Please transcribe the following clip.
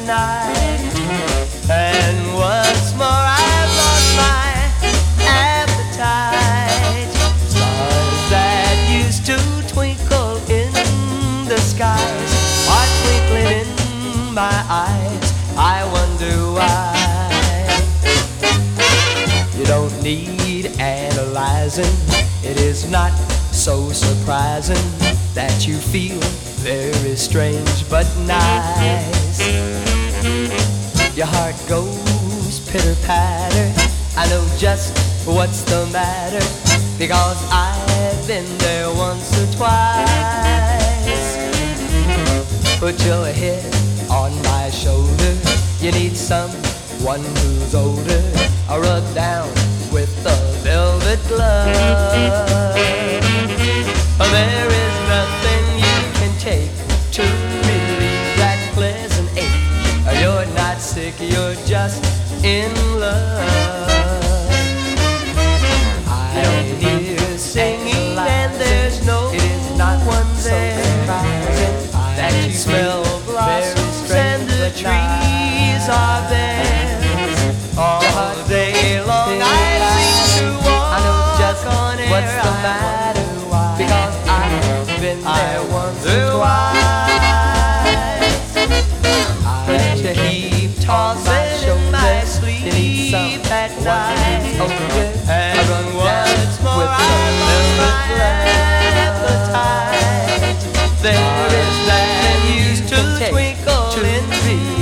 night. And once more I've lost my appetite. Stars that used to twinkle in the skies are twinkling in my eyes. I wonder why. You don't need analyzing. It is not so surprising that you feel very strange but nice. Your heart goes pitter-patter. I know just what's the matter, because I've been there once or twice. Put your head on my shoulder. You need someone who's older. I rub down with the velvet glove. There is nothing you can take to relieve that pleasant ache. You're not sick, you're just in love. I hear singing and there's no one there. That you smell blossoms and the trees are there. All day long I sing to walk on air. What's the matter? Because I've been there once or twice. I keep tossing in my sleep at night. And once more I lose my appetite. There is that used to twinkle in me.